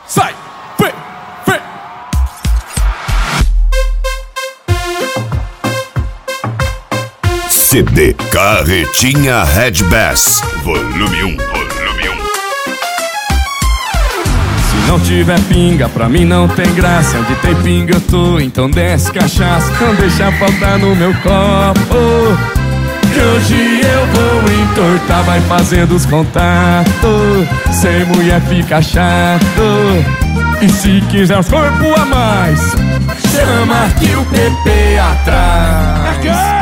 Sai, vem, vem. CD Carretinha Red Bass, volume 1, volume 1. Se não tiver pinga, pra mim não tem graça. Onde tem pinga eu tô, então desce cachaça. Não deixa faltar no meu copo, que hoje eu vou entortar. Vai fazendo os contatos, sem mulher fica chato. E se quiser uns corpos a mais, chama que o PP atrás.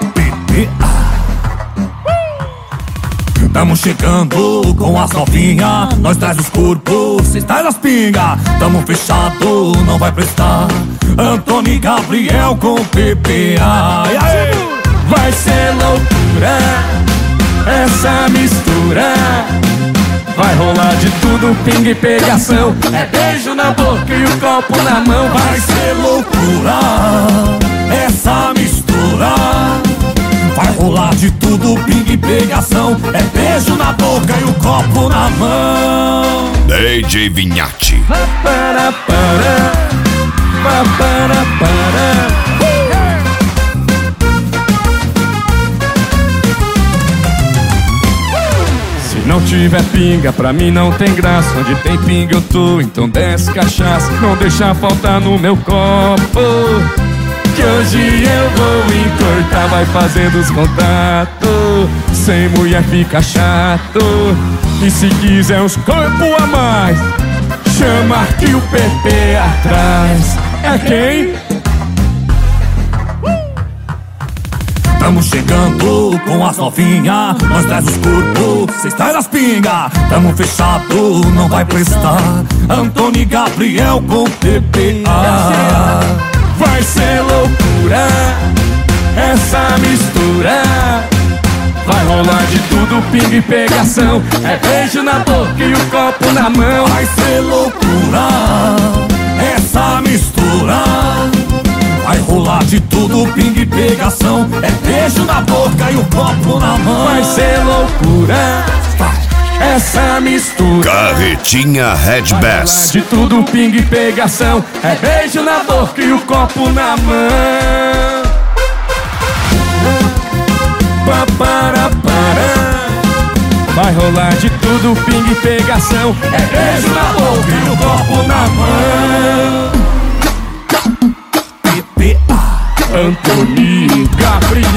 Tamo chegando com as novinhas, nós traz os corpos, cês traz as pinga. Tamo fechado, não vai prestar. Antônio e Gabriel com PPA. E aí? Vai ser loucura essa mistura. Vai rolar de tudo, pinga e pegação. É beijo na boca e o copo na mão. Vai ser loucura essa mistura. Vai rolar de tudo, pinga e pegação. É beijo na boca e o copo na mão. DJ Vinhati. Para, para. Se não tiver pinga, pra mim não tem graça. Onde tem pinga eu tô, então desce cachaça. Não deixa faltar no meu copo, que hoje eu vou entortar. Vai fazendo os contatos, sem mulher fica chato. E se quiser uns corpos a mais, chama que o PP atrás. É quem? Tamo chegando com as novinhas, nós traz os corpos, cês traz as pinga. Tamo fechado, não vai prestar. Antônio e Gabriel com PPA. Vai ser loucura essa mistura. Vai rolar de tudo, pinga e pegação. É beijo na boca e o copo na mão. Vai ser loucura essa mistura. Vai rolar de tudo, pinga e pegação. É beijo na boca e o copo na mão. Vai ser loucura essa mistura. Carretinha Red Bass. De tudo, pinga e pegação. É beijo na boca e o copo na mão. Para. Vai rolar de tudo, pinga e pegação. É beijo na boca e o copo na mão. PPA. Antônio Gabriel.